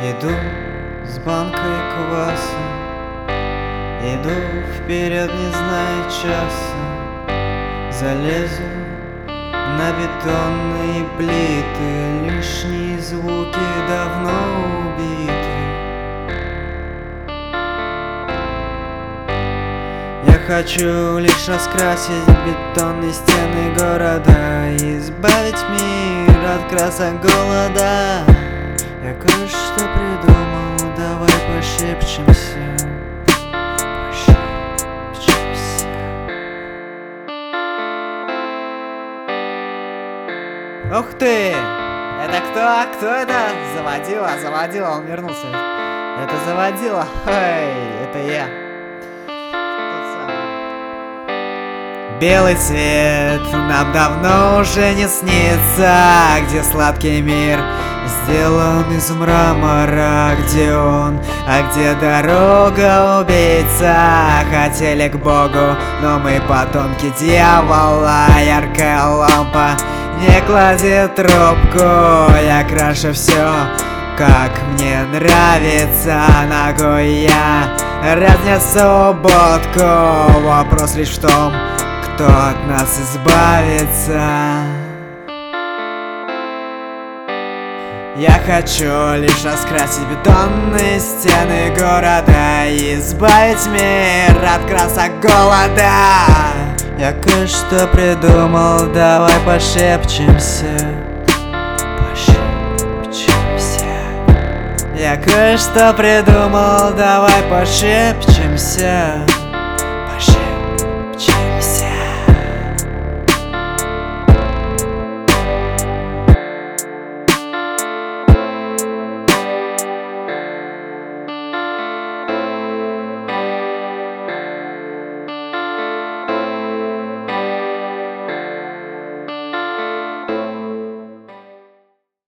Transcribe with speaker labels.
Speaker 1: Иду с банкой кваса, иду вперед, не зная часа. Залезу на бетонные плиты, лишние звуки давно убиты. Я хочу лишь раскрасить бетонные стены города, избавить мир от красок голода. Я кое-что придумал, давай пошепчемся. Ух ты! Это кто? Кто это? Заводила, он вернулся. Это Заводила. Эй, это я. Белый цвет нам давно уже не снится, где сладкий мир сделан из мрамора. Где он, а где дорога убийца? Хотели к Богу, но мы потомки дьявола. Яркая лампа не кладет трубку. Я крашу все, как мне нравится. Ногой я разнесу будку. Вопрос лишь в том, кто от нас избавится. Я хочу лишь раскрасить бетонные стены города и избавить мир от красок голода. Я кое-что придумал, давай пошепчемся. Я кое-что придумал, давай пошепчемся.